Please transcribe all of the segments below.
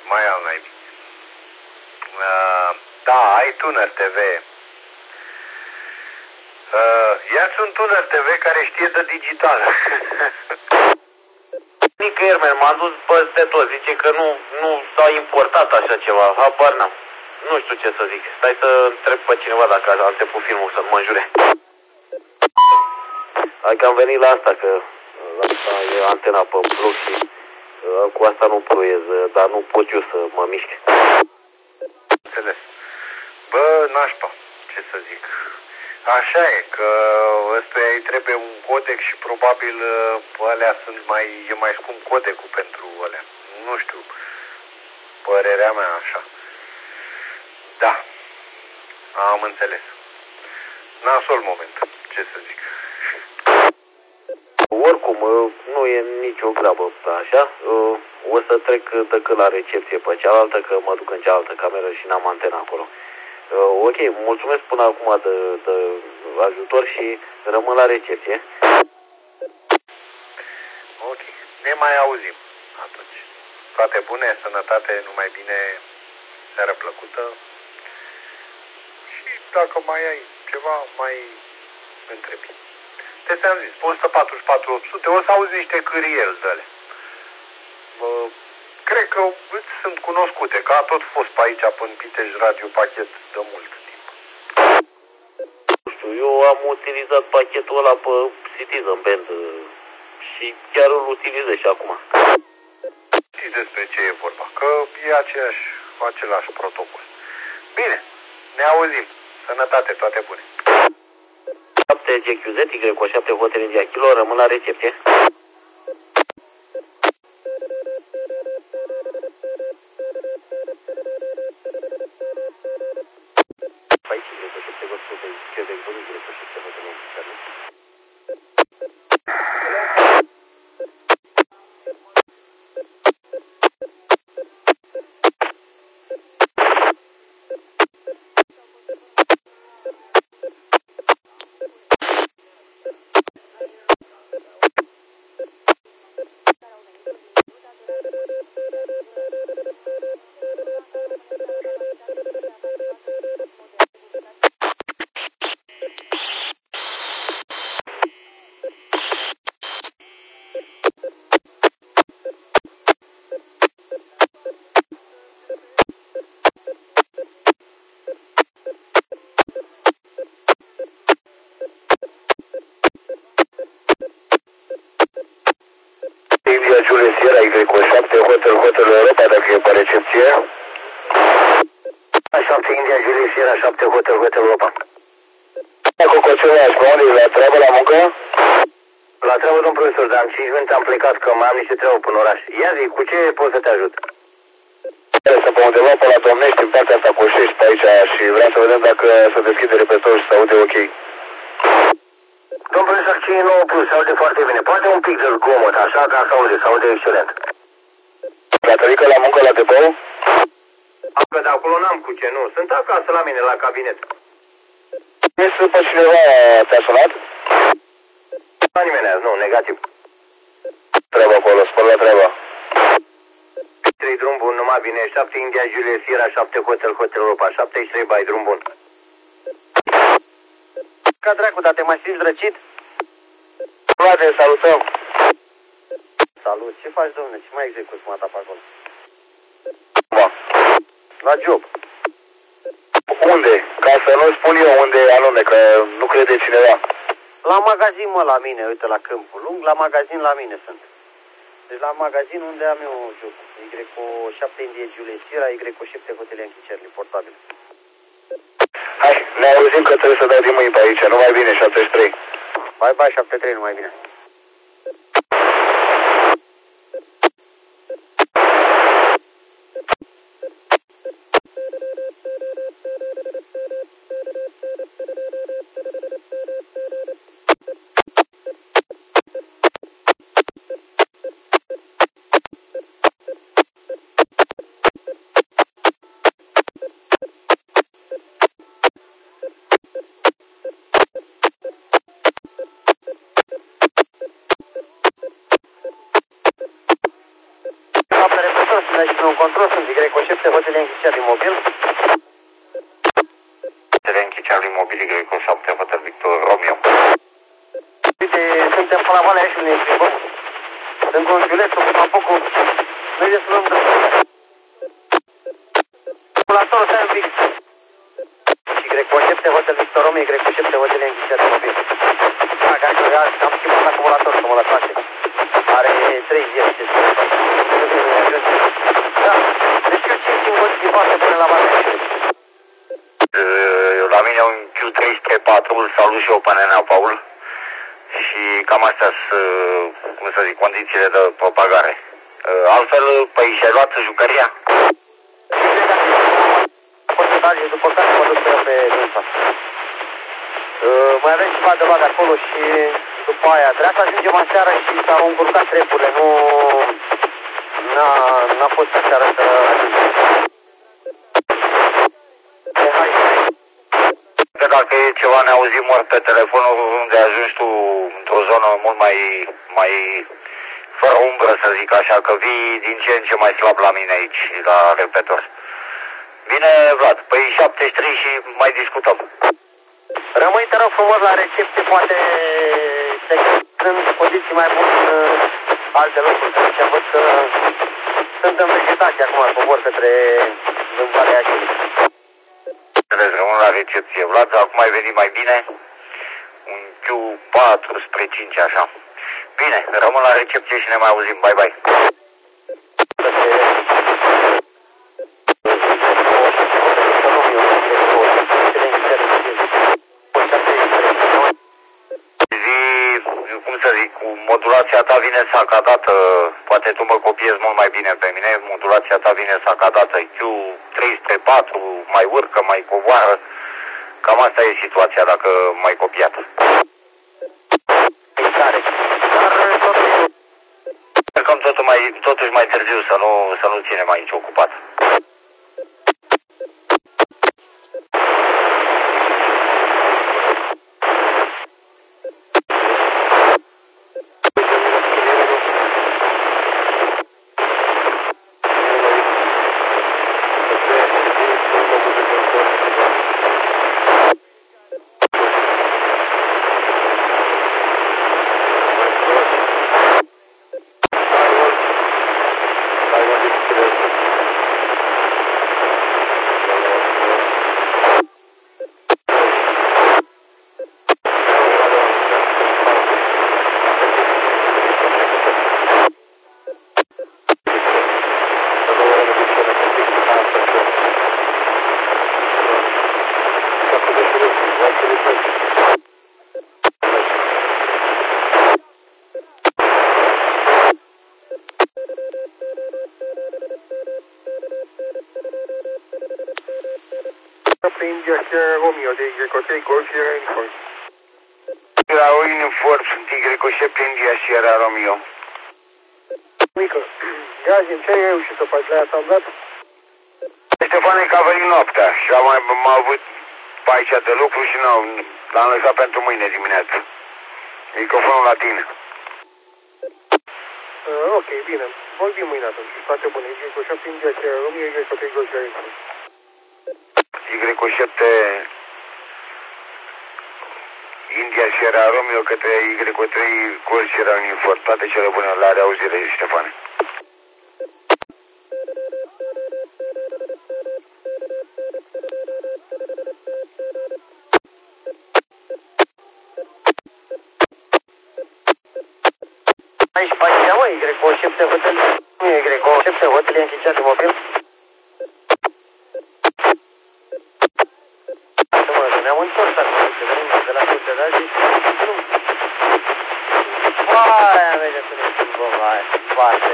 mai al naibii. Da, ai Tuner TV. Ia-ți un Tuner TV care știe de digital. Nicăieri, m-am dus peste tot. Zice că nu s-a importat așa ceva. Habar n-am. Nu știu ce să zic. Stai să întreb pe cineva dacă a început filmul să nu mă înjure. Hai că am venit la asta, că asta e antena pe bloc și cu asta nu plouez, dar nu pot eu să mă mișc. Înțeles. Bă, nașpa, ce să zic. Așa e, că ăstuia îi trebuie un codec și probabil alea e mai scump codecul pentru alea. Nu știu, părerea mea așa. Da, am înțeles. Nasol moment, ce să zic. Oricum, nu e nicio grabă, așa. O să trec decât la recepție pe cealaltă, că mă duc în cealaltă cameră și n-am antena acolo. Ok, mulțumesc până acum de ajutor și rămân la recepție. Ok, ne mai auzim atunci. Toate bune, sănătate, numai bine, seară plăcută. Și dacă mai ai ceva, mai întrebi. Te ți-am zis, 144-800, o să auzi niște cârieli de alea. Cred că îți sunt cunoscute, că a tot fost pe aici, până Pitești Radio Pachet de mult timp. Nu știu, eu am utilizat pachetul ăla pe Citizen Band și chiar îl utilizez și acum. Știi despre ce e vorba, că e același protocol. Bine, ne auzim. Sănătate, toate bune. 7 GQZ, Y cu 7 Hotel India Kilo, rămân la recepție. Aici, Y cu 7 Hotel Quebec, Y cu 7 Hotel India Kilo. India Julius Sierra, Y cu 7 Hotel Europa, dacă e pe recepție. 7 India Julius Sierra, 7 Hotel Europa. Cu Cocelaș, pe unde la treabă, la muncă? La treabă, domn profesor, dar am 5 minute am plecat, că mai am niște treabă până oraș. Ia zi, cu ce pot să te ajut? Să pe undeva pe la Domnești, în partea asta Coșești, pe aici, și vreau să vedem dacă se deschide repetorul și se aude ok. Domn profesor, ce e 9 plus, se aude foarte bine. Poate un pic de zgomot, așa, dar se aude excelent. Catărică la muncă la depou? Că de acolo n-am cu ce, nu. Sunt acasă la mine, la cabinet. Este pe cineva te-a sunat? La nimeni azi, nu, negativ. Treaba acolo, spăr la treaba. 3 drum bun, numai bine, 7 India Julius Sierra, 7 Hotel Europa, 73 bai, drum bun. Ca dracu, dar te mai simți răcit? Vlade, salutăm. Salut, ce faci, domnule? Ce mai execuți mata pe acolo? Ma. La job. Unde? Ca să nu spun eu unde anume, că nu crede cineva. La magazin, mă, la mine, uite, la Câmpul Lung, la magazin la mine sunt. Deci la magazin unde am eu job. Y cu 7 India Julius Sierra, Y cu 7 Hotel Enchicerli, portabil. Hai, ne auzim că trebuie să dai din mâini pe aici, numai bine, 73. Bye, bye, 73, numai bine. control, sunt aici pe un control, sunt Greco 7, Hotel Yankee Charlie Mobil. Hotel Yankee Charlie Mobil, Greco 7, Hotel Victor Romeo. Uite, suntem pe la Valea Iașului, ne plimbăm. Sunt cu un bilet, cu Papucu. Noi de să luăm dreptul. Calculatorul stai un pic. Și Greco 7, Hotel Victor Romeo, Greco 7, Hotel Yankee Charlie Mobil. Da, că am schimbat acumulatorul, că mă lăsați. Are 3 zile, ce să fac. Da, deci eu ce singur din față până la Valea Iașului. La mine un Q334, îl salut și eu pe nenea Paul. Și cam astea sunt, cum să zic, condițiile de propagare. Altfel, păi și-ai luat jucăria? După care mă duc pe dânsa. Mai avem ceva de luat de acolo și după aia trebuia să ajungem aseară și s-au încurcat treburile, nu... N-a fost aseară să ajungem. Dacă e ceva, ne auzim ori pe telefonul unde ajungi tu într-o zonă mult mai fără umbră, să zic așa, că vii din ce în ce mai slab la mine aici, la repetor. Bine, Vlad, păi 73 și mai discutăm. Rămâi, te rog frumos, la recepție, poate sunt condiții mai bune în alte locuri, că și am văzut că sunt în vegetație acum, cobor către Valea Iașului. Rămân la recepție, Vlad, acum ai venit mai bine, un Q4 spre 5, așa. Bine, rămân la recepție și ne mai auzim, bye bye. Cum să zic, cu modulația ta vine sacadată, poate tu mă copiezi mult mai bine pe mine, modulația ta vine sacadată, Q334, mai urcă, mai coboară, cam asta e situația dacă m-ai copiat. Încercăm totuși mai târziu să nu ținem aici ocupat. India Sierra Romeo de Y3 Golf Sierra Uniform. La uniform sunt Y7 India Sierra Romeo. Mică, Gazin, ce ai reușit să faci? Le-ai asamblat? Ștefane, că a venit noaptea și am avut pe aici de lucru și l-am lăsat pentru mâine dimineață. Microfonul la tine. Ok, bine. Vorbim mâine atunci. Toate bune. Y7 India Sierra Romeo, Y3 Golf Sierra Uniform. Y7 India Sierra Romeo către Y3 Golf Sierra Uniform. Toate cele bune, la reauzire, Ștefane. Aici faci mă, Y7 Hotel, Y7 Hotel Yankee Charlie Mobil. Ne-am întors acum, de la Curtedaje și nu. Aia merge să ne schimbăm, aia, foarte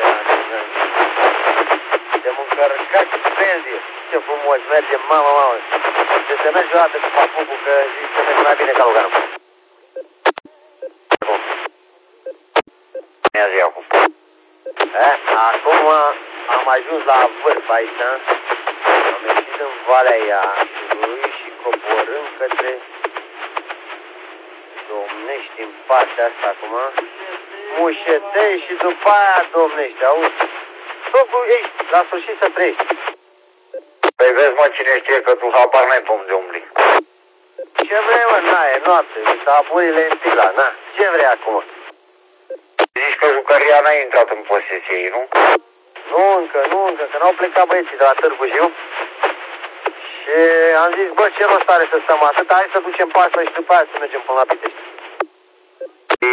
de-am încărcat benzi. Ce frumos merge, mamă. De să mergi o dată cu Papucu, că zici că merge mai bine ca Luganul. Acum am ajuns la vârf aici, am ieșit în Valea Iașului și coborâm către Domnești în partea asta acum, Mușetei și după aia Domnești, auzi? socru ești, la sfârșit să trăiești. Păi vezi, mă, cine știe că tu habar n-ai pe unde umbli. Ce vrei, mă, n-ai, noapte, taburile în stila, na, ce vrei acum? Zici că jucăria n-a intrat în posesie ei, nu? Nu încă, că n-au plecat băieții de la Târgu Jiu. Și am zis, bă, ce rost are să stăm atât, hai să ducem pasă și după aia să mergem până la Pitești. Și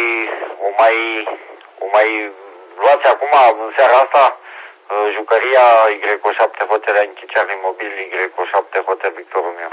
o mai luați acum, în seara asta, jucăria Y7 Hotel Anchicear Imobil, Y7 Hotel Victor Romeo.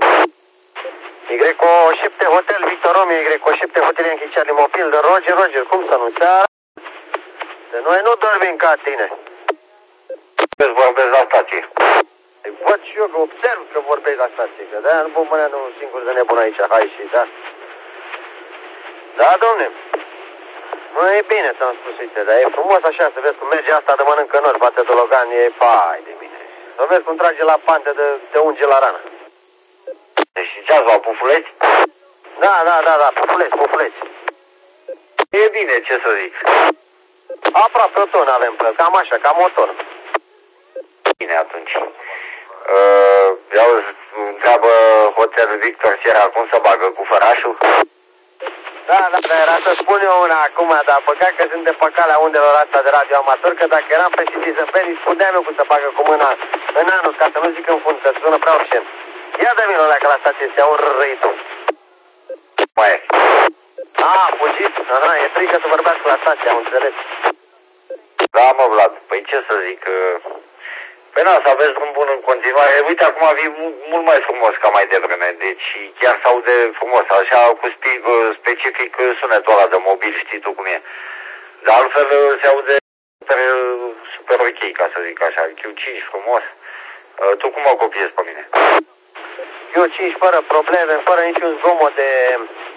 Y7 Hotel Victor Romeo, Y7 Hotel Anchicear Imobil, de Roger, cum să nu seara? De noi nu dormim ca tine. Îți vorbesc la stație. Văd și eu că observ că vorbești la stație, că de-aia nu vom mânea nu singur de nebun aici, hai și da. Da, domne. Nu e bine, ți-am spus, uite, dar e frumos așa să vezi cum merge asta de mănâncă nori față de Logan, e pai de mine. Să vezi cum trage la pante de unge la rană. Deci ce ați luat, pufuleți? Da, pufuleți. E bine, ce să zic. Aproape o tonă avem pe el, cam așa, cam o tonă. Bine atunci. Eu întreabă Hotel Victor Sierra cum să bagă cu fărașul? Da, era să spun eu una acum, dar păcat că sunt de pe calea undelor astea de radio amator, că dacă eram pe Citizen, spuneam eu cum să bagă cu mâna în anul, ca să nu zic în fund, că sună prea urșent. Ia de vină că la stație se aud răitul. Mai e. A fugit? Aha, e frică să vorbească la stație, am înțeles. Da, mă, Vlad, păi ce să zic, păi na, să aveți un bun în continuare. Uite, acum vii mult mai frumos ca mai devreme, deci chiar s-aude frumos, așa cu specific sunetul ăla de mobil, știi tu cum e. Dar altfel se aude super ok, ca să zic așa, Q5 frumos. Tu cum mă copiezi pe mine? Q5 fără probleme, fără niciun zgomot de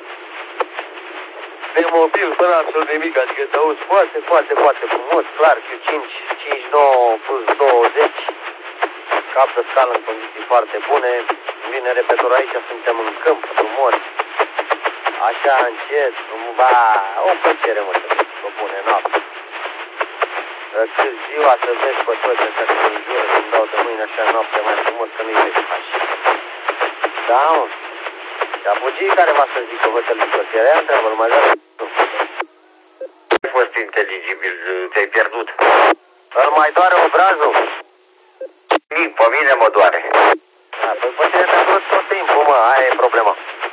mobil, fără absolut nimic, adică te auzi foarte frumos, clar, Q5, 5.9 plus 20, cap de scală în condiții foarte bune, vine repetitorul aici, suntem în câmp, frumos, așa încet, o plăcere, mă, să vezi, o bune noapte. Cât ziua să vezi pe toți ăștia că îmi jură, îmi dau de mâine așa noapte mai frumos că nu-i vezi așa. Da, mă. Și apogii care va să zică Hotel Victor Sierra, ia întreabă, numai doar nu. Ai fost inteligibil, te-ai pierdut. Îl mai doare obrazul? Pe mine mă doare. Da, păi pe tine te-a durut tot timpul, mă, aia e problema.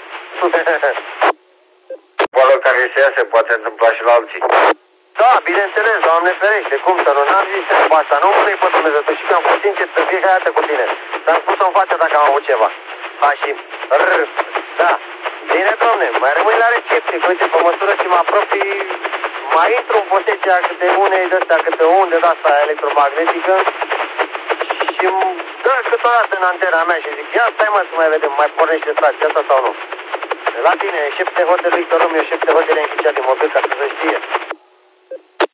Boală care se ia se poate întâmpla și la alții. Da, bineînțeles, Doamne ferește, cum să nu, n-am zis treaba asta, nu vrei pe Dumnezeu, tu știi că am fost sincer pe fiecare dată cu tine. Ți-am spus-o în față dacă am avut ceva. Ha, și da, bine, domne, mai rămâi la recepție, că uite, pe măsură ce mă apropii, mai intru în posesia câte unei de-astea, câte unde de-asta electromagnetică și dă câteodată în antena mea și zic, ia stai mă să mai vedem, mai pornește stația asta sau nu. La tine, 7 Hotel Victor Romeo, 7 Hotel Anchicear Imobil, ca să se știe.